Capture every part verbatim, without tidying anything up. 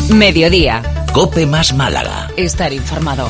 Mediodía. COPE más Málaga. Estar informado.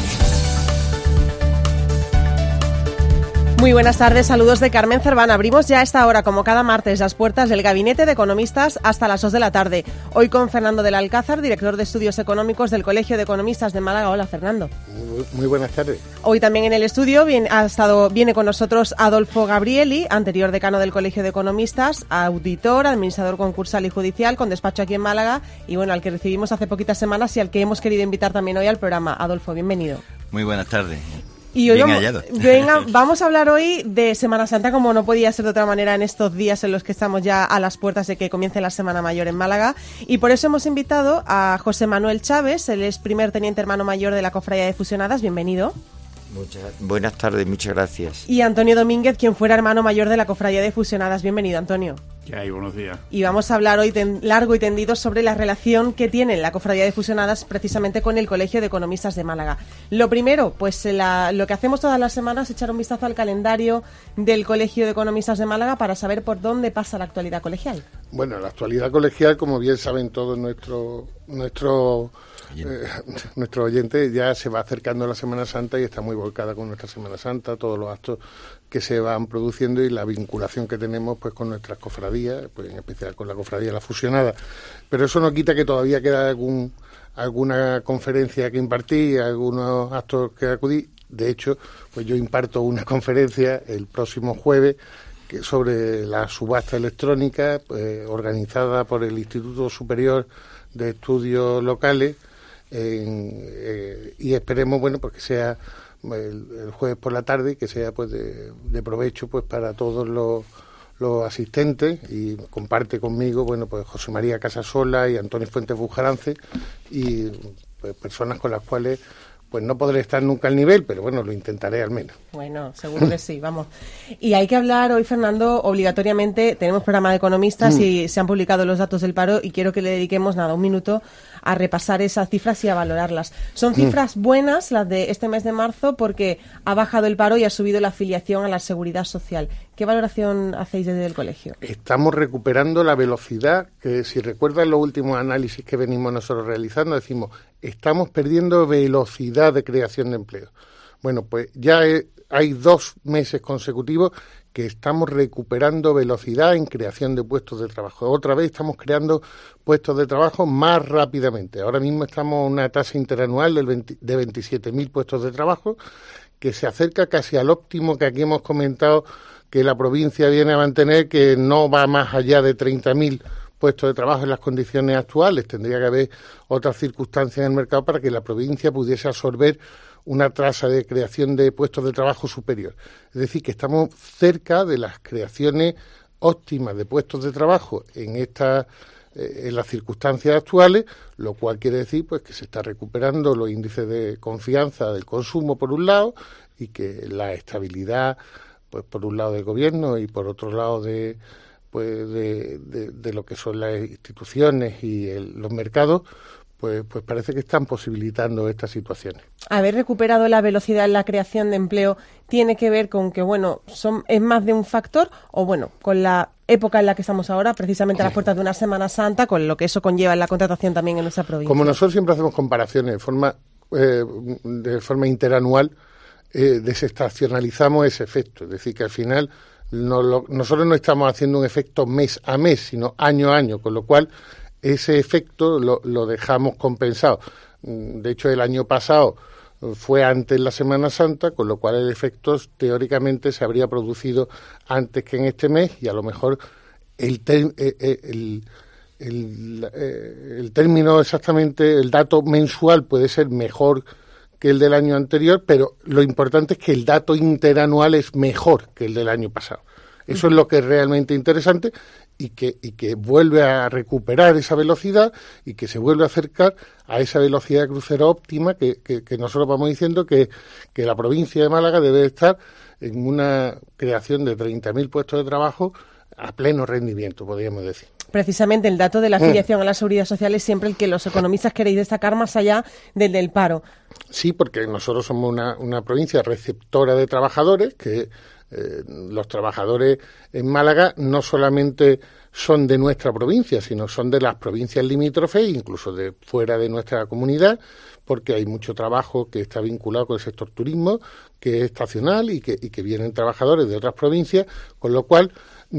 Muy buenas tardes, saludos de Carmen Cerván. Abrimos ya a esta hora, como cada martes, las puertas del Gabinete de Economistas hasta las dos de la tarde. Hoy con Fernando del Alcázar, director de Estudios Económicos del Colegio de Economistas de Málaga. Hola, Fernando. Muy, muy buenas tardes. Hoy también en el estudio viene, ha estado, viene con nosotros Adolfo Gabrieli, anterior decano del Colegio de Economistas, auditor, administrador concursal y judicial, con despacho aquí en Málaga, y bueno, al que recibimos hace poquitas semanas y al que hemos querido invitar también hoy al programa. Adolfo, bienvenido. Muy buenas tardes. Y hoy Bien vamos, hallado. venga, vamos a hablar hoy de Semana Santa, como no podía ser de otra manera en estos días en los que estamos ya a las puertas de que comience la Semana Mayor en Málaga. Y por eso hemos invitado a José Manuel Chávez, él es primer teniente hermano mayor de la Cofradía de Fusionadas. Bienvenido. Muchas, buenas tardes, muchas gracias. Y Antonio Domínguez, quien fuera hermano mayor de la Cofradía de Fusionadas. Bienvenido, Antonio. ¿Qué hay? Buenos días. Y vamos a hablar hoy ten, largo y tendido sobre la relación que tiene la Cofradía de Fusionadas precisamente con el Colegio de Economistas de Málaga. Lo primero, pues la, lo que hacemos todas las semanas es echar un vistazo al calendario del Colegio de Economistas de Málaga para saber por dónde pasa la actualidad colegial. Bueno, la actualidad colegial, como bien saben todos nuestros nuestro, eh, nuestro oyentes, ya se va acercando la Semana Santa y está muy volcada con nuestra Semana Santa, todos los actos que se van produciendo y la vinculación que tenemos pues con nuestras cofradías, pues en especial con la Cofradía de la Fusionada. Pero eso no quita que todavía queda algún alguna conferencia que impartir, algunos actos que acudir. De hecho, pues yo imparto una conferencia el próximo jueves que sobre la subasta electrónica, pues, organizada por el Instituto Superior de Estudios Locales, en, eh, y esperemos, bueno, pues que sea el, el jueves por la tarde y que sea pues de, de provecho pues para todos los, los asistentes, y comparte conmigo, bueno, pues José María Casasola y Antonio Fuentes Bujarance, y pues personas con las cuales pues no podré estar nunca al nivel, pero bueno, lo intentaré al menos. Bueno, seguro que sí, vamos. Y hay que hablar hoy, Fernando, obligatoriamente, tenemos programa de economistas mm. y se han publicado los datos del paro y quiero que le dediquemos, nada, un minuto a repasar esas cifras y a valorarlas. Son cifras mm. buenas las de este mes de marzo porque ha bajado el paro y ha subido la afiliación a la Seguridad Social. ¿Qué valoración hacéis desde el colegio? Estamos recuperando la velocidad que, si recuerdan los últimos análisis que venimos nosotros realizando, decimos, estamos perdiendo velocidad de creación de empleo. Bueno, pues ya he, hay dos meses consecutivos que estamos recuperando velocidad en creación de puestos de trabajo. Otra vez estamos creando puestos de trabajo más rápidamente. Ahora mismo estamos en una tasa interanual del veinte, de veintisiete mil puestos de trabajo, que se acerca casi al óptimo que aquí hemos comentado que la provincia viene a mantener, que no va más allá de treinta mil puestos de trabajo en las condiciones actuales. Tendría que haber otras circunstancias en el mercado para que la provincia pudiese absorber una tasa de creación de puestos de trabajo superior. Es decir, que estamos cerca de las creaciones óptimas de puestos de trabajo en estas eh, en las circunstancias actuales, lo cual quiere decir pues que se está recuperando los índices de confianza del consumo por un lado y que la estabilidad, pues por un lado del gobierno y por otro lado de pues de, de, de lo que son las instituciones y el, los mercados, pues pues parece que están posibilitando estas situaciones. Haber recuperado la velocidad en la creación de empleo tiene que ver con que, bueno, son es más de un factor, o bueno, con la época en la que estamos ahora, precisamente a las puertas de una Semana Santa, con lo que eso conlleva en la contratación también en nuestra provincia. Como nosotros siempre hacemos comparaciones de forma eh, de forma interanual, eh, desestacionalizamos ese efecto, es decir, que al final no lo, nosotros no estamos haciendo un efecto mes a mes, sino año a año, con lo cual ese efecto lo, lo dejamos compensado. De hecho, el año pasado fue antes de la Semana Santa, con lo cual el efecto teóricamente se habría producido antes que en este mes, y a lo mejor el, ter, el, el, el, el término exactamente, el dato mensual puede ser mejor que el del año anterior, pero lo importante es que el dato interanual es mejor que el del año pasado. Eso es lo que es realmente interesante, y que y que vuelve a recuperar esa velocidad y que se vuelve a acercar a esa velocidad de crucero óptima que, que, que nosotros vamos diciendo que, que la provincia de Málaga debe estar en una creación de treinta mil puestos de trabajo a pleno rendimiento, podríamos decir. Precisamente el dato de la afiliación mm. a la Seguridad Social es siempre el que los economistas queréis destacar más allá del del paro. Sí, porque nosotros somos una, una provincia receptora de trabajadores que Eh, los trabajadores en Málaga no solamente son de nuestra provincia, sino son de las provincias limítrofes, incluso de fuera de nuestra comunidad, porque hay mucho trabajo que está vinculado con el sector turismo, que es estacional y que, y que vienen trabajadores de otras provincias, con lo cual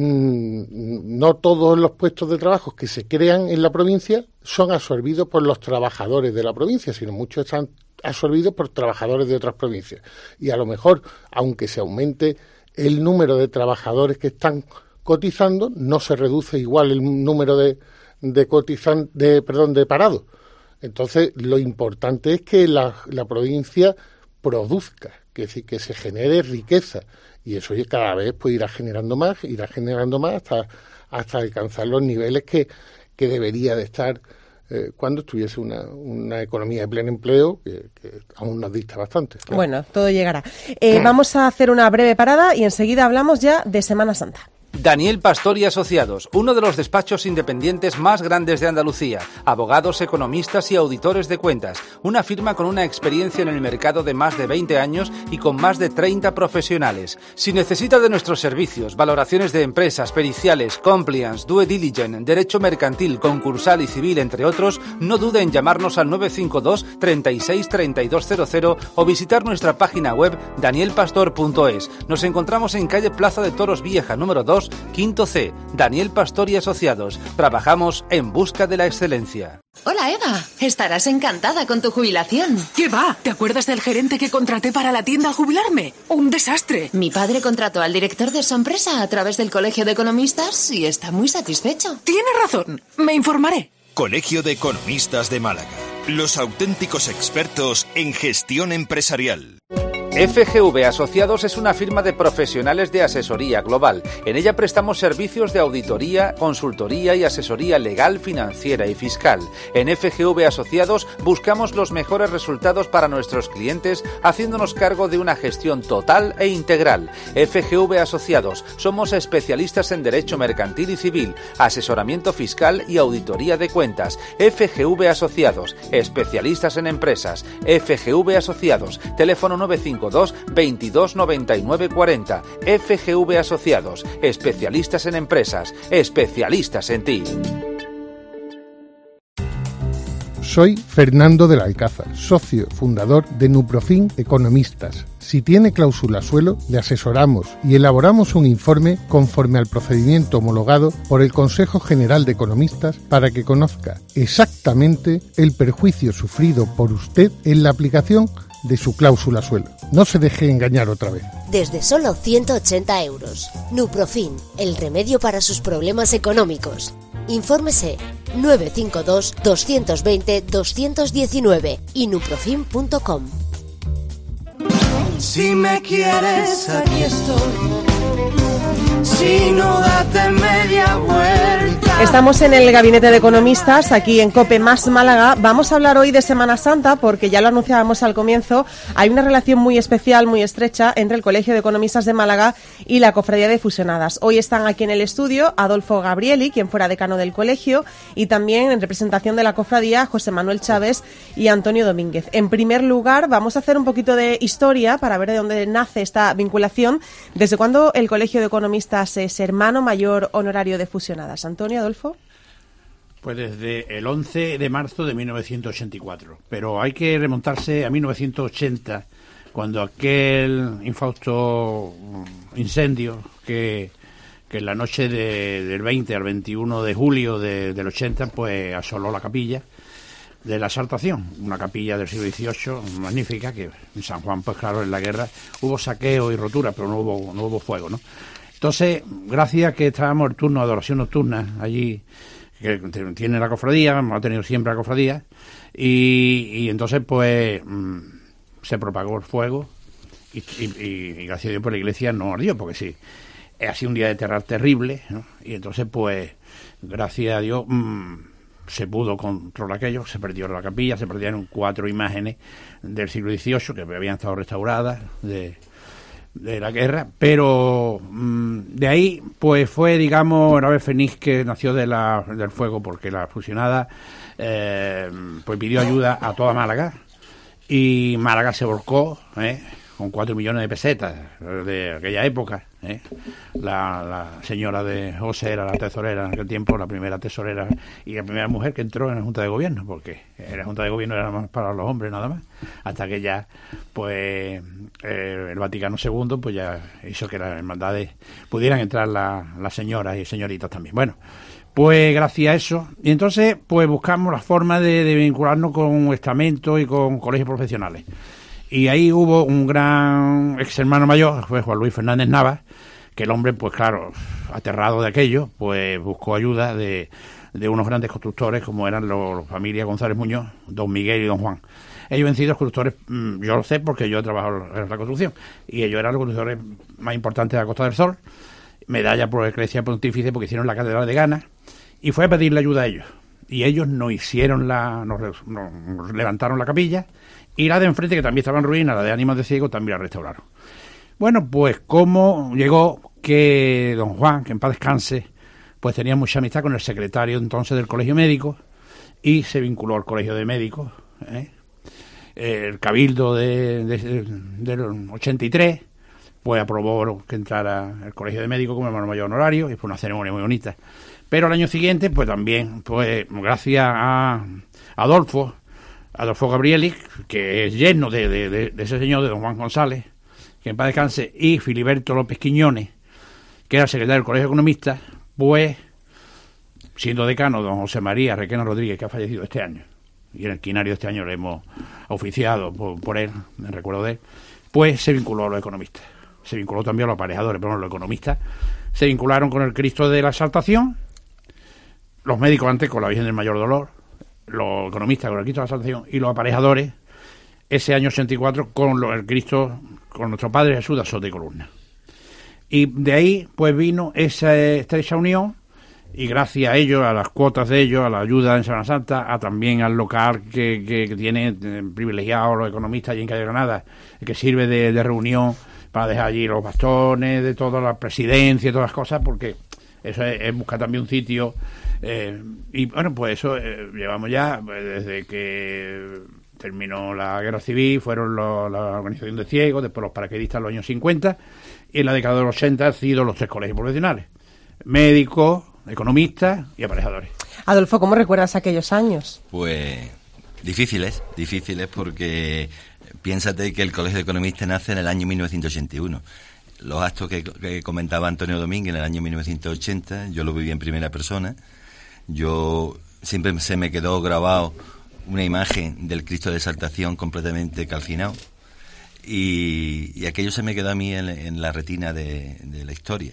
mmm, no todos los puestos de trabajo que se crean en la provincia son absorbidos por los trabajadores de la provincia, sino muchos están absorbidos por trabajadores de otras provincias. Y a lo mejor, aunque se aumente el número de trabajadores que están cotizando, no se reduce igual el número de, de cotizan, de, perdón, de parados. Entonces, lo importante es que la, la provincia produzca, que, es decir, que se genere riqueza, y eso cada vez pues irá generando más, irá generando más hasta, hasta alcanzar los niveles que, que debería de estar eh, cuando estuviese una, una economía de pleno empleo, que, que aún nos dista bastante. Claro. Bueno, todo llegará. Eh, vamos a hacer una breve parada y enseguida hablamos ya de Semana Santa. Daniel Pastor y Asociados, uno de los despachos independientes más grandes de Andalucía, abogados, economistas y auditores de cuentas, una firma con una experiencia en el mercado de más de veinte años y con más de treinta profesionales. Si necesita de nuestros servicios, valoraciones de empresas, periciales, compliance, due diligence, derecho mercantil, concursal y civil, entre otros, no dude en llamarnos al nueve cinco dos, treinta y seis, treinta y dos cero cero o visitar nuestra página web daniel pastor punto es. Nos encontramos en calle Plaza de Toros Vieja, número dos, Quinto C, Daniel Pastor y Asociados. Trabajamos en busca de la excelencia. Hola, Eva. Estarás encantada con tu jubilación. ¿Qué va? ¿Te acuerdas del gerente que contraté para la tienda al jubilarme? ¡Un desastre! Mi padre contrató al director de su empresa a través del Colegio de Economistas y está muy satisfecho. Tienes razón. Me informaré. Colegio de Economistas de Málaga. Los auténticos expertos en gestión empresarial. F G V Asociados es una firma de profesionales de asesoría global. En ella prestamos servicios de auditoría, consultoría y asesoría legal, financiera y fiscal. En F G V Asociados buscamos los mejores resultados para nuestros clientes, haciéndonos cargo de una gestión total e integral. F G V Asociados, somos especialistas en derecho mercantil y civil, asesoramiento fiscal y auditoría de cuentas. F G V Asociados, especialistas en empresas. F G V Asociados, teléfono nueve cinco dos, veintidós, noventa y nueve, cuarenta. F G V Asociados, especialistas en empresas, especialistas en ti. Soy Fernando del Alcázar, socio fundador de Nuprofin Economistas. Si tiene cláusula suelo, le asesoramos y elaboramos un informe conforme al procedimiento homologado por el Consejo General de Economistas para que conozca exactamente el perjuicio sufrido por usted en la aplicación de su cláusula suelo. No se deje engañar otra vez. Desde solo ciento ochenta euros. Nuprofin, el remedio para sus problemas económicos. Infórmese nueve cinco dos, dos dos cero, dos uno nueve y nuprofin punto com. Si me quieres, aquí estoy. Si no, date media vuelta. Estamos en el Gabinete de Economistas, aquí en COPE más Málaga. Vamos a hablar hoy de Semana Santa, porque ya lo anunciábamos al comienzo. Hay una relación muy especial, muy estrecha, entre el Colegio de Economistas de Málaga y la Cofradía de Fusionadas. Hoy están aquí en el estudio Adolfo Gabrieli, quien fuera decano del colegio, y también en representación de la cofradía José Manuel Chávez y Antonio Domínguez. En primer lugar, vamos a hacer un poquito de historia para ver de dónde nace esta vinculación. ¿Desde cuándo el Colegio de Economistas es hermano mayor honorario de Fusionadas? Antonio, Adolfo. Pues desde el once de marzo de mil novecientos ochenta y cuatro, pero hay que remontarse a mil novecientos ochenta, cuando aquel infausto incendio que, que en la noche de, del veinte al veintiuno de julio de, del ochenta pues asoló la capilla de la Exaltación, una capilla del siglo dieciocho magnífica, que en San Juan, pues claro, en la guerra hubo saqueo y rotura, pero no hubo, no hubo fuego, ¿no? Entonces, gracias que estábamos el turno de adoración nocturna allí, que tiene la cofradía, ha tenido siempre la cofradía, y, y entonces pues mmm, se propagó el fuego y, y, y gracias a Dios por la iglesia no ardió, porque sí, ha sido un día de terror terrible, ¿no? Y entonces pues gracias a Dios mmm, se pudo controlar aquello, se perdió la capilla, se perdieron cuatro imágenes del siglo dieciocho que habían estado restauradas de... de la guerra, pero mmm, de ahí pues fue, digamos, el ave fénix que nació de la, del fuego, porque la fusionada eh, pues pidió ayuda a toda Málaga y Málaga se volcó, ¿eh? con cuatro millones de pesetas de aquella época, ¿eh? La, la señora de José era la tesorera en aquel tiempo, la primera tesorera y la primera mujer que entró en la Junta de Gobierno, porque la Junta de Gobierno era más para los hombres nada más, hasta que ya pues eh, el Vaticano segundo pues ya hizo que las hermandades pudieran entrar la, las señoras y señoritas también. Bueno, pues gracias a eso, y entonces pues buscamos la forma de, de vincularnos con estamentos y con colegios profesionales. Y ahí hubo un gran ex hermano mayor, fue Juan Luis Fernández Navas, que el hombre, pues claro, aterrado de aquello, pues buscó ayuda de, de unos grandes constructores como eran los, los familia González Muñoz, don Miguel y don Juan. Ellos han sido constructores, yo lo sé porque yo he trabajado en la construcción, y ellos eran los constructores más importantes de la Costa del Sol, medalla por la Iglesia Pontífice porque hicieron la Catedral de Gana, y fue a pedirle ayuda a ellos. Y ellos nos hicieron la, nos, nos levantaron la capilla, y la de enfrente, que también estaba en ruina, la de Ánimas de Ciego, también la restauraron. Bueno, pues como llegó que don Juan, que en paz descanse, pues tenía mucha amistad con el secretario entonces del Colegio Médico, y se vinculó al Colegio de Médicos, ¿eh? El Cabildo de, de, del ochenta y tres, pues aprobó que entrara el Colegio de Médicos como hermano mayor honorario, y fue una ceremonia muy bonita. Pero al año siguiente, pues también, pues gracias a Adolfo, Adolfo Gabrieli, que es yerno de, de, de, de ese señor, de don Juan González, que en paz descanse, y Filiberto López Quiñones, que era secretario del Colegio de Economistas, pues, siendo decano don José María Requena Rodríguez, que ha fallecido este año, y en el quinario de este año lo hemos oficiado por, por él, me recuerdo de él, pues se vinculó a los economistas. Se vinculó también a los aparejadores, pero bueno, los economistas se vincularon con el Cristo de la Exaltación, los médicos antes con la Virgen del Mayor Dolor, los economistas con el Cristo de la Exaltación, y los aparejadores ese año ochenta y cuatro con lo, el Cristo, con nuestro Padre Jesús de Azote y Columna. Y de ahí pues vino esa estrecha unión, y gracias a ellos, a las cuotas de ellos, a la ayuda en Semana Santa, a también al local que, que, que tiene eh, privilegiados los economistas allí en Calle Granada, que sirve de, de reunión para dejar allí los bastones de toda la presidencia y todas las cosas, porque eso es, es buscar también un sitio. Eh, y bueno, pues eso eh, llevamos ya pues, desde que terminó la guerra civil, fueron lo, la organización de ciegos, después los paracaidistas en los años cincuenta, y en la década de los ochenta han sido los tres colegios profesionales: médicos, economistas y aparejadores. Adolfo, ¿cómo recuerdas aquellos años? Pues difíciles, difíciles porque piénsate que el Colegio de Economistas nace en el año mil novecientos ochenta y uno. Los actos que, que comentaba Antonio Domínguez en el año mil novecientos ochenta, yo lo viví en primera persona. Yo siempre se me quedó grabado una imagen del Cristo de Exaltación completamente calcinado, y, y aquello se me quedó a mí en, en la retina de, de la historia.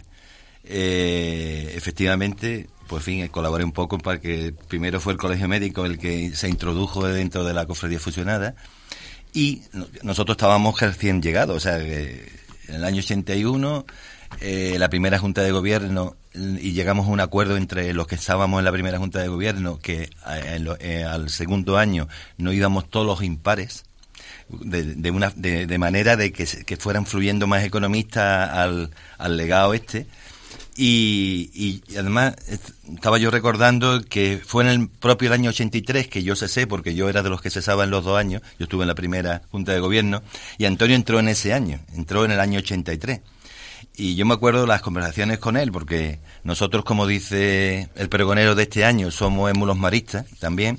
Eh, efectivamente, pues fin, colaboré un poco para que primero fue el Colegio Médico el que se introdujo dentro de la cofradía fusionada, y nosotros estábamos recién llegados, o sea, que en el año ochenta y uno, eh, la primera Junta de Gobierno, y llegamos a un acuerdo entre los que estábamos en la primera Junta de Gobierno, que eh, lo, eh, al segundo año no íbamos todos los impares, de, de, una, de, de manera de que, que fueran fluyendo más economistas al, al legado este. Y, y además estaba yo recordando que fue en el propio año ochenta y tres que yo cesé, porque yo era de los que cesaban los dos años. Yo estuve en la primera Junta de Gobierno y Antonio entró en ese año, entró en el año ochenta y tres. Y yo me acuerdo de las conversaciones con él, porque nosotros, como dice el pregonero de este año, somos émulos maristas también,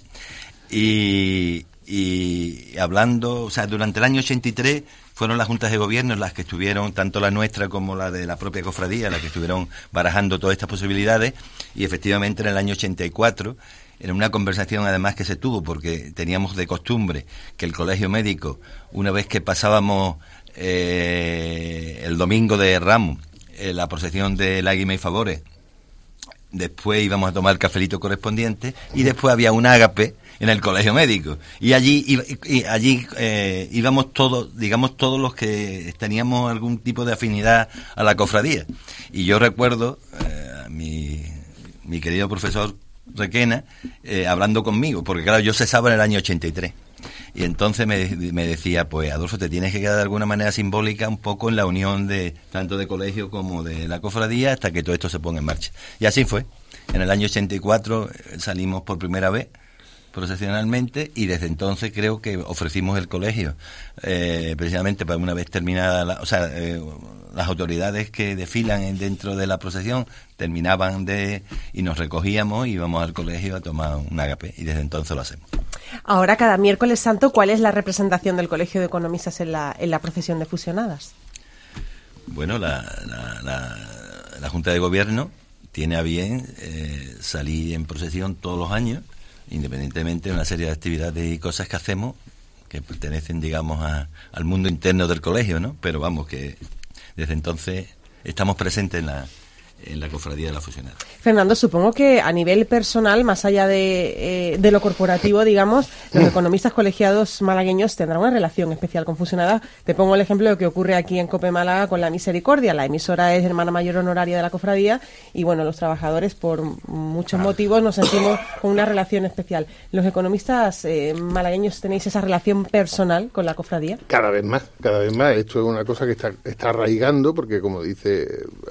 y, y hablando, o sea, durante el año ochenta y tres fueron las juntas de gobierno las que estuvieron, tanto la nuestra como la de la propia cofradía, las que estuvieron barajando todas estas posibilidades, y efectivamente en el año ochenta y cuatro, en una conversación además que se tuvo, porque teníamos de costumbre que el Colegio Médico, una vez que pasábamos eh, el domingo de Ramos, eh, la procesión de Lágrimas y Favores, después íbamos a tomar el cafelito correspondiente, y después había un ágape en el Colegio Médico, y allí y, y allí eh, íbamos todos, digamos todos los que teníamos algún tipo de afinidad a la cofradía. Y yo recuerdo eh, a mi, mi querido profesor Requena eh, hablando conmigo, porque claro, yo cesaba en el año ochenta y tres, y entonces me, me decía, pues Adolfo, te tienes que quedar de alguna manera simbólica un poco en la unión de tanto de colegio como de la cofradía hasta que todo esto se ponga en marcha. Y así fue. En el año ochenta y cuatro salimos por primera vez procesionalmente, y desde entonces creo que ofrecimos el colegio eh, precisamente para una vez terminada, la, o sea, eh, las autoridades que desfilan dentro de la procesión terminaban de y nos recogíamos y íbamos al colegio a tomar un ágape, y desde entonces lo hacemos. Ahora, cada miércoles santo, ¿cuál es la representación del Colegio de Economistas en la, en la procesión de fusionadas? Bueno, la, la, la, la Junta de Gobierno tiene a bien eh, salir en procesión todos los años, independientemente de una serie de actividades y cosas que hacemos que pertenecen, digamos, a, al mundo interno del colegio, ¿no? Pero vamos, que desde entonces estamos presentes en la en la cofradía de la fusionada. Fernando, supongo que a nivel personal, más allá de, eh, de lo corporativo, digamos, los economistas colegiados malagueños tendrán una relación especial con fusionadas. Te pongo el ejemplo de lo que ocurre aquí en COPE Málaga con la Misericordia. La emisora es hermana mayor honoraria de la cofradía y, bueno, los trabajadores, por muchos motivos, nos sentimos con una relación especial. ¿Los economistas eh, malagueños tenéis esa relación personal con la cofradía? Cada vez más, cada vez más. Esto es una cosa que está, está arraigando, porque, como dice,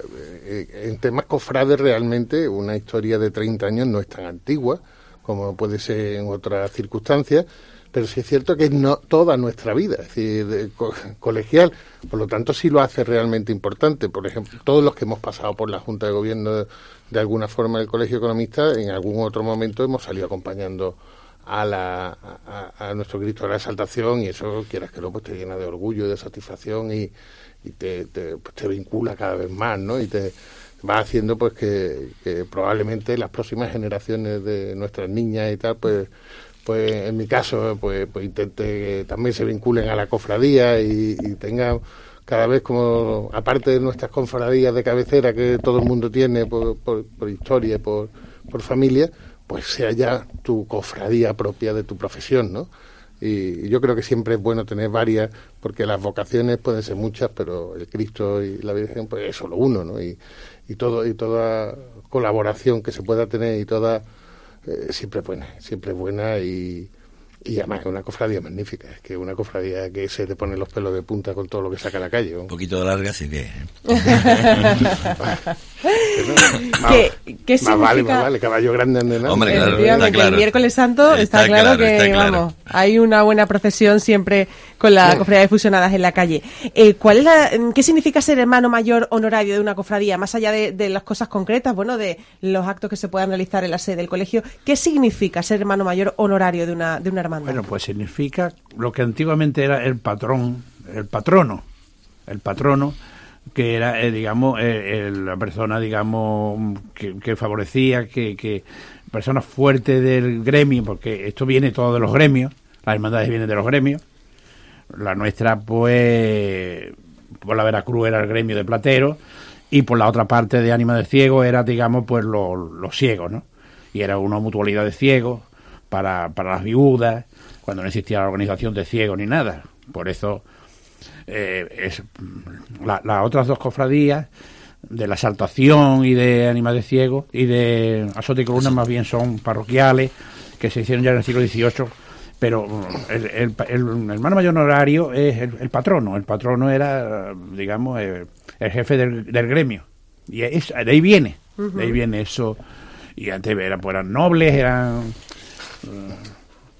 eh, en temas cofrades realmente una historia de treinta años no es tan antigua como puede ser en otras circunstancias, pero sí es cierto que es no toda nuestra vida, es decir, de, co, colegial, por lo tanto sí lo hace realmente importante. Por ejemplo, todos los que hemos pasado por la Junta de Gobierno de, de alguna forma del Colegio Economista, en algún otro momento hemos salido acompañando a la a, a nuestro Cristo de la Exaltación, y eso, quieras que no, pues te llena de orgullo y de satisfacción, y, y te, te, pues te vincula cada vez más, ¿no? Y te va haciendo pues que, que probablemente las próximas generaciones de nuestras niñas y tal, pues pues en mi caso pues, pues intente que también se vinculen a la cofradía y, y tengan cada vez, como aparte de nuestras cofradías de cabecera que todo el mundo tiene por, por, por historia, por, por familia, pues sea ya tu cofradía propia de tu profesión, ¿no? Y yo creo que siempre es bueno tener varias, porque las vocaciones pueden ser muchas, pero el Cristo y la Virgen pues es solo uno, ¿no? Y, y todo y toda colaboración que se pueda tener y toda eh, siempre es buena, siempre es buena y, y además es una cofradía magnífica, es que una cofradía que se te pone los pelos de punta con todo lo que saca a la calle, ¿no? Un poquito de larga sí que... ¿Qué, ¿Qué significa? Más vale, más vale, caballo grande ande nada. Hombre, claro, está claro. El miércoles santo está, está claro, claro que, está claro. Vamos, hay una buena procesión siempre con la cofradía de fusionadas en la calle. Eh, ¿cuál es la, ¿Qué significa ser hermano mayor honorario de una cofradía? Más allá de, de las cosas concretas, bueno, de los actos que se puedan realizar en la sede del colegio, ¿qué significa ser hermano mayor honorario de una, de una hermandad? Bueno, pues significa lo que antiguamente era el patrón, el patrono, el patrono, que era, eh, digamos, eh, eh, la persona, digamos, que, que favorecía, que, que personas fuertes del gremio, porque esto viene todo de los gremios, las hermandades vienen de los gremios. La nuestra, pues, por la Veracruz era el gremio de plateros, y por la otra parte de Ánima de Ciegos era, digamos, pues los, los ciegos, ¿no? Y era una mutualidad de ciegos para, para las viudas, cuando no existía la organización de ciegos ni nada. Por eso eh, es la, las otras dos cofradías de la Exaltación y de Ánima de Ciegos y de Azote y Columna más bien son parroquiales que se hicieron ya en el siglo dieciocho, pero el, el, el, el hermano mayor honorario es el, el patrono. El patrono era, digamos, el, el jefe del, del gremio, y es, de ahí viene, uh-huh. de ahí viene eso. Y antes era, pues, eran nobles, eran... Uh,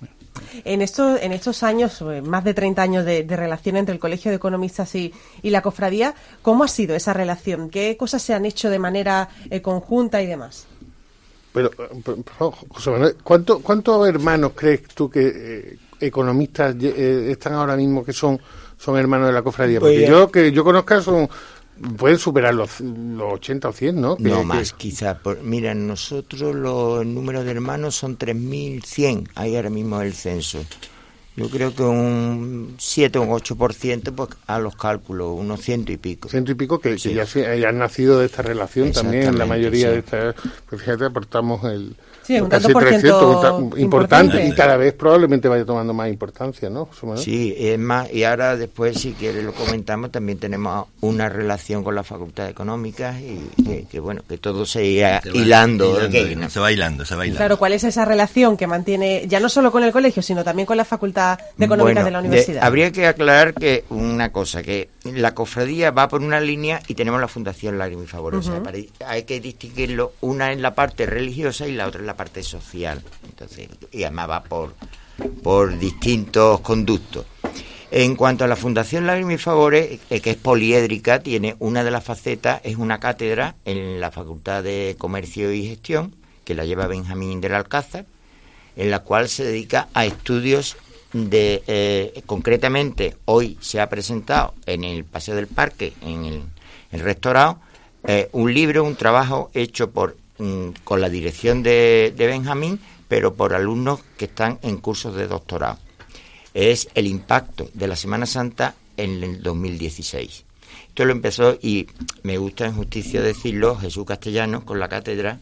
En estos, en estos años, más de treinta años de, de relación entre el Colegio de Economistas y, y la cofradía, ¿cómo ha sido esa relación? ¿Qué cosas se han hecho de manera eh, conjunta y demás? Pero, José Manuel, ¿cuánto, ¿cuántos hermanos crees tú que eh, economistas eh, están ahora mismo que son, son hermanos de la cofradía? Porque pues, yo que yo conozca son... Pueden superar los, los ochenta o cien, ¿no? No que, más, que... quizás. Mira, nosotros los el número de hermanos son tres mil cien, ahí ahora mismo el censo. Yo creo que un siete o un ocho por ciento, pues a los cálculos, unos ciento y pico. Ciento y pico que, sí. que ya, se, ya han nacido de esta relación también, la mayoría sí. de estas. Pues fíjate, aportamos el... Sí, un tanto por ciento importante, importante y cada vez probablemente vaya tomando más importancia, ¿no? Sí, es más, y ahora después, si quieres lo comentamos, también tenemos una relación con la Facultad de Económicas y que, que bueno, que todo se irá se hilando. hilando okay, ¿no? Se va hilando, se va hilando. Claro, ¿cuál es esa relación que mantiene, ya no solo con el colegio, sino también con la Facultad Cátedra de Económicas bueno, de la Universidad? De, habría que aclarar que una cosa, que la cofradía va por una línea y tenemos la Fundación Lágrimas y Favores. Uh-huh. O sea, para, hay que distinguirlo, una en la parte religiosa y la otra en la parte social. Entonces, y además va por, por distintos conductos. En cuanto a la Fundación Lágrimas y Favores, eh, que es poliédrica, tiene una de las facetas, es una cátedra en la Facultad de Comercio y Gestión, que la lleva Benjamín del Alcázar, en la cual se dedica a estudios de, eh, concretamente, hoy se ha presentado en el Paseo del Parque, en el, el Rectorado, eh, un libro, un trabajo hecho por mm, con la dirección de, de Benjamín, pero por alumnos que están en cursos de doctorado. Es el impacto de la Semana Santa en el dos mil dieciséis. Esto lo empezó, y me gusta en justicia decirlo, Jesús Castellanos con la cátedra,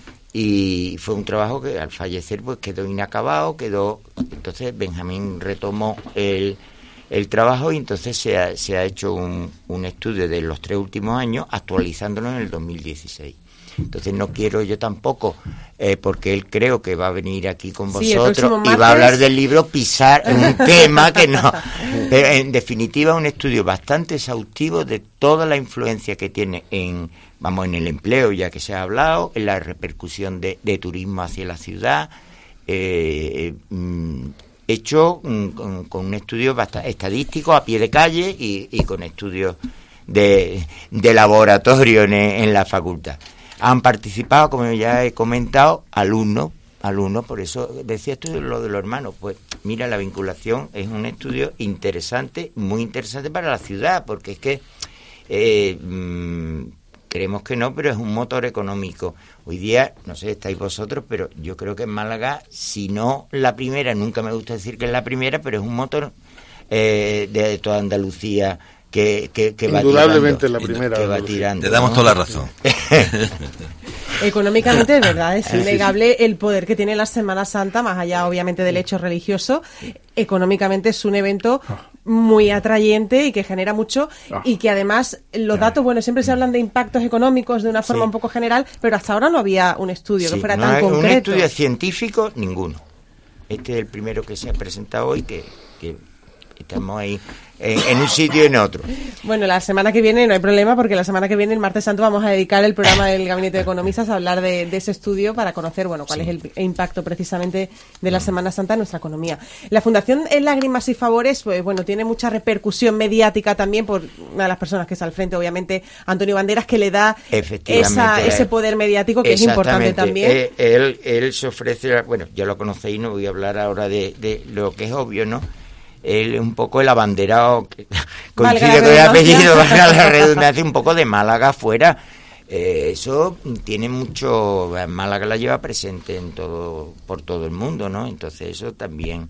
y fue un trabajo que al fallecer pues quedó inacabado, quedó entonces Benjamín retomó el, el trabajo y entonces se ha, se ha hecho un, un estudio de los tres últimos años, actualizándolo en el dos mil dieciséis. Entonces no quiero yo tampoco, eh, porque él creo que va a venir aquí con vosotros sí, y va a hablar del libro, pisar un tema que no. Pero en definitiva un estudio bastante exhaustivo de toda la influencia que tiene en, vamos, en el empleo, ya que se ha hablado, en la repercusión de, de turismo hacia la ciudad, eh, mm, hecho mm, con, con un estudio bastante estadístico a pie de calle y, y con estudios de, de laboratorio en, en la facultad. Han participado, como ya he comentado, alumnos, alumnos, por eso decía esto de lo de los hermanos. Pues mira, la vinculación es un estudio interesante, muy interesante para la ciudad, porque es que eh, mmm, creemos que no, pero es un motor económico. Hoy día, no sé, estáis vosotros, pero yo creo que en Málaga, si no la primera, nunca me gusta decir que es la primera, pero es un motor eh, de toda Andalucía, que, que, que indudablemente va tirando, la primera que va tirando, te damos ¿no? toda la razón. Económicamente, es verdad, es innegable el poder que tiene la Semana Santa, más allá obviamente del hecho religioso. Económicamente es un evento muy atrayente y que genera mucho, y que además los datos, bueno, siempre se hablan de impactos económicos de una forma sí. un poco general, pero hasta ahora no había un estudio sí, que fuera no tan concreto. Un estudio científico, ninguno. Este es el primero que se ha presentado hoy, que, que estamos ahí en, en un sitio y en otro. Bueno, la semana que viene no hay problema, porque la semana que viene, el martes santo, vamos a dedicar el programa del Gabinete de Economistas a hablar de, de ese estudio para conocer, bueno, cuál sí. es el impacto precisamente de la Semana Santa en nuestra economía. La Fundación Lágrimas y Favores, pues bueno, tiene mucha repercusión mediática también por una de las personas que está al frente, obviamente, Antonio Banderas, que le da esa, ese poder mediático que es importante también. Él, él, él se ofrece, bueno, ya lo conocéis, no voy a hablar ahora de, de lo que es obvio, ¿no? Él es un poco el abanderado, que coincide con el apellido, valga la redundancia, un poco de Málaga afuera. Eh, eso tiene mucho, Málaga la lleva presente en todo, por todo el mundo, ¿no? Entonces eso también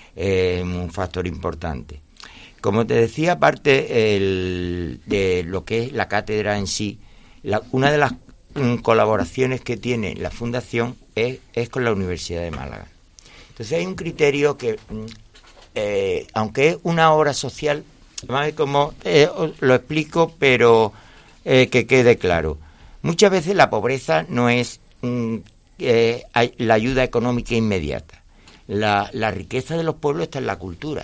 es un factor importante. Como te decía, aparte el, de lo que es la cátedra en sí, la, una de las mm, colaboraciones que tiene la Fundación es, es con la Universidad de Málaga. Entonces hay un criterio que... Mm, Eh, aunque es una obra social, como eh, lo explico, pero eh, que quede claro. Muchas veces la pobreza no es mm, eh, la ayuda económica inmediata. La, la riqueza de los pueblos está en la cultura.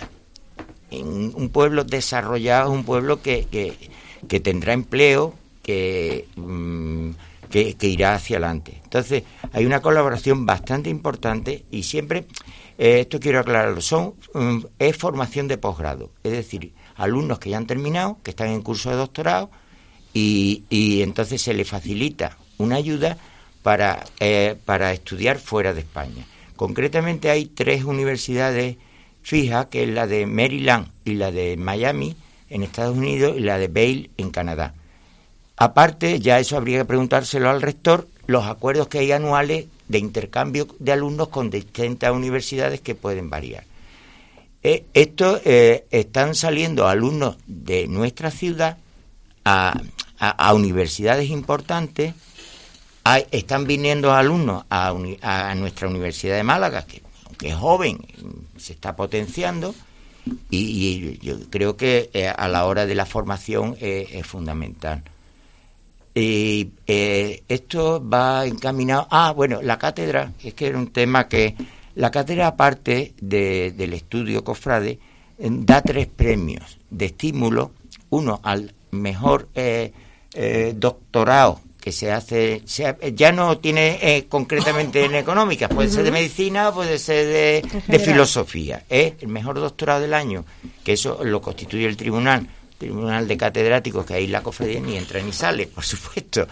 En un pueblo desarrollado es un pueblo que, que, que tendrá empleo, que, mm, que, que irá hacia adelante. Entonces, hay una colaboración bastante importante y siempre... Eh, esto quiero aclararlo, son um, es formación de posgrado, es decir, alumnos que ya han terminado, que están en curso de doctorado y, y entonces se les facilita una ayuda para, eh, para estudiar fuera de España. Concretamente hay tres universidades fijas, que es la de Maryland y la de Miami en Estados Unidos y la de Vail en Canadá. Aparte, ya eso habría que preguntárselo al rector, los acuerdos que hay anuales de intercambio de alumnos con distintas universidades que pueden variar. Eh, esto eh, están saliendo alumnos de nuestra ciudad a, a, a universidades importantes, hay, están viniendo alumnos a, uni, a nuestra Universidad de Málaga, que aunque es joven, se está potenciando, y, y yo creo que eh, a la hora de la formación eh, es fundamental. Y eh, esto va encaminado... Ah, bueno, la cátedra, es que era un tema que La cátedra, aparte de, del estudio Cofrade, eh, da tres premios de estímulo, uno al mejor eh, eh, doctorado que se hace, se, ya no tiene eh, concretamente en económicas, puede uh-huh. ser de medicina, puede ser de, de filosofía, ¿eh? El mejor doctorado del año, que eso lo constituye el tribunal, tribunal de catedráticos, que ahí la cofradía ni entra ni sale, por supuesto.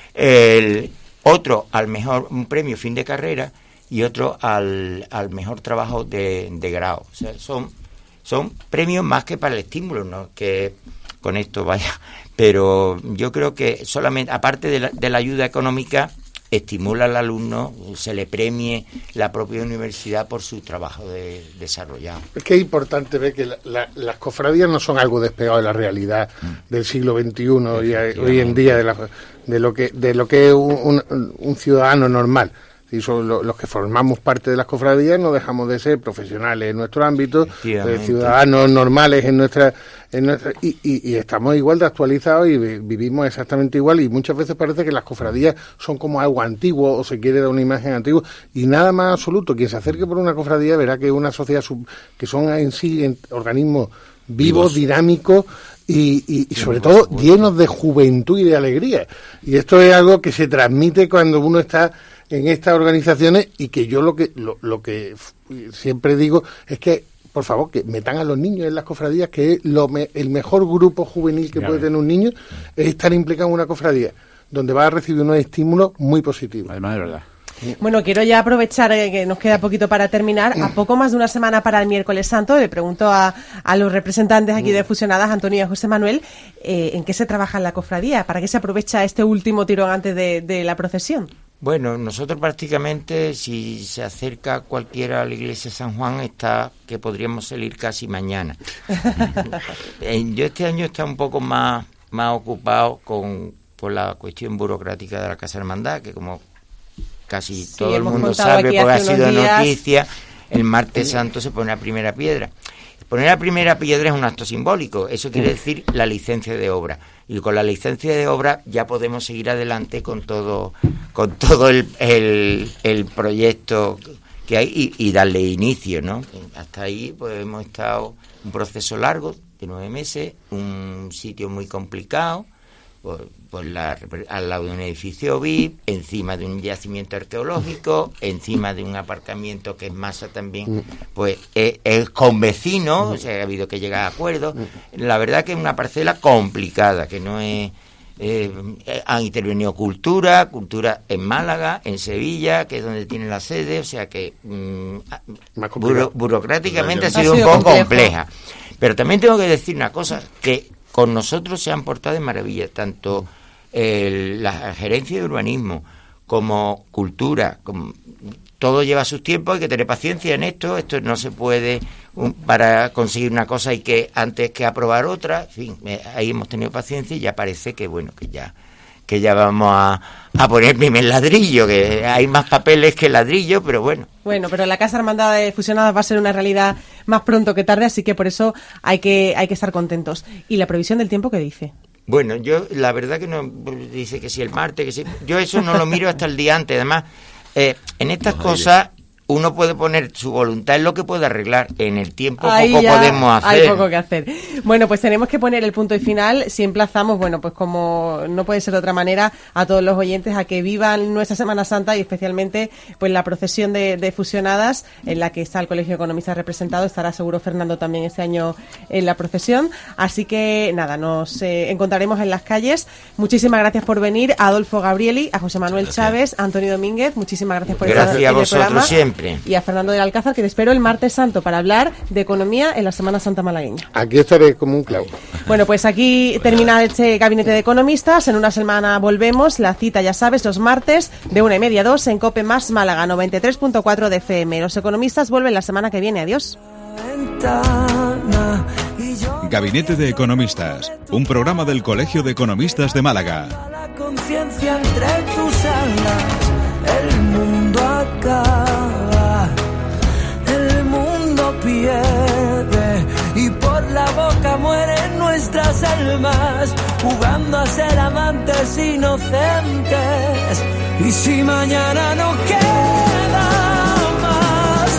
El otro al mejor, un premio fin de carrera, y otro al, al mejor trabajo de, de grado. O sea, son, son premios más que para el estímulo, ¿no? Que con esto vaya, pero yo creo que solamente, aparte de la, de la ayuda económica, estimula al alumno, se le premie la propia universidad por su trabajo de, desarrollado. Es que es importante ver que la, la, las cofradías no son algo despegado de la realidad mm. del siglo veintiuno y hoy en día de, la, de lo que de lo que es un, un, un ciudadano normal. Y son los, los que formamos parte de las cofradías, no dejamos de ser profesionales en nuestro ámbito, eh, ciudadanos normales en nuestra, en nuestra y, y, y estamos igual de actualizados y vivimos exactamente igual, y muchas veces parece que las cofradías son como algo antiguo o se quiere dar una imagen antigua, y nada más absoluto. Quien se acerque por una cofradía verá que es una sociedad sub, que son en sí en, organismos vivos, vivos. dinámicos y, y, y sobre todo llenos de juventud y de alegría, y esto es algo que se transmite cuando uno está en estas organizaciones, y que yo lo que lo, lo que siempre digo es que, por favor, que metan a los niños en las cofradías, que es lo me, el mejor grupo juvenil que ya puede ves. tener un niño, es estar implicado en una cofradía, donde va a recibir unos estímulos muy positivos. Además, de verdad. Bueno, quiero ya aprovechar eh, que nos queda poquito para terminar. A poco más de una semana para el miércoles santo, le pregunto a, a los representantes aquí de Fusionadas, Antonio y a José Manuel, eh, ¿en qué se trabaja en la cofradía? ¿Para qué se aprovecha este último tirón antes de, de la procesión? Bueno, nosotros prácticamente, si se acerca cualquiera a la iglesia de San Juan, está que podríamos salir casi mañana. Yo este año está un poco más, más ocupado con por la cuestión burocrática de la Casa Hermandad, que como casi sí, todo el mundo sabe, porque ha sido días... noticia, el martes santo se pone la primera piedra. Poner la primera piedra es un acto simbólico, eso quiere decir la licencia de obra. Y con la licencia de obra ya podemos seguir adelante con todo con todo el, el, el proyecto que hay y, y darle inicio, ¿no? Hasta ahí pues hemos estado un proceso largo de nueve meses, un sitio muy complicado, pues, pues la, al lado de un edificio V I P, encima de un yacimiento arqueológico, encima de un aparcamiento que es masa también, pues es, es con vecinos, o sea, ha habido que llegar a acuerdos. La verdad que es una parcela complicada, que no es... Eh, han intervenido cultura, cultura en Málaga, en Sevilla, que es donde tiene la sede, o sea que mm, buro, burocráticamente ha sido, ha sido un poco complejo. compleja. Pero también tengo que decir una cosa, que con nosotros se han portado de maravilla, tanto el, la gerencia de urbanismo como cultura, como, todo lleva sus tiempos, hay que tener paciencia en esto, esto no se puede, un, para conseguir una cosa hay que, antes que aprobar otra, en fin, eh, ahí hemos tenido paciencia y ya parece que bueno, que ya que ya vamos a, a poner el primer ladrillo, que hay más papeles que ladrillo, pero bueno. Bueno, pero la Casa Hermandad de Fusionadas va a ser una realidad más pronto que tarde, así que por eso hay que hay que estar contentos. ¿Y la previsión del tiempo qué dice? Bueno, yo la verdad que no, dice que si el martes, que si, yo eso no lo miro hasta el día antes, además, eh, en estas no, cosas... Uno puede poner su voluntad en lo que puede arreglar. En el tiempo Ahí poco podemos hacer. Hay poco que hacer. Bueno, pues tenemos que poner el punto y final. Si emplazamos, bueno, pues como no puede ser de otra manera, a todos los oyentes a que vivan nuestra Semana Santa y especialmente pues la procesión de, de Fusionadas, en la que está el Colegio de Economistas representado. Estará seguro Fernando también este año en la procesión. Así que nada, nos eh, encontraremos en las calles. Muchísimas gracias por venir. A Adolfo Gabrieli, a José Manuel gracias. Chávez, a Antonio Domínguez. Muchísimas gracias por estar en el programa. Gracias a vosotros siempre. Y a Fernando del Alcázar, que te espero el martes santo para hablar de economía en la Semana Santa malagueña. Aquí estaré como un clavo. Bueno, pues aquí termina este gabinete de economistas. En una semana volvemos. La cita, ya sabes, los martes de una y media a dos en COPE Más Málaga, noventa y tres punto cuatro de F M. Los economistas vuelven la semana que viene. Adiós. Gabinete de Economistas, un programa del Colegio de Economistas de Málaga. La conciencia entre tus alas, el mundo acaba, el mundo pierde y por la boca mueren nuestras almas, jugando a ser amantes inocentes. Y si mañana no queda más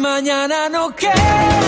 mañana no queda.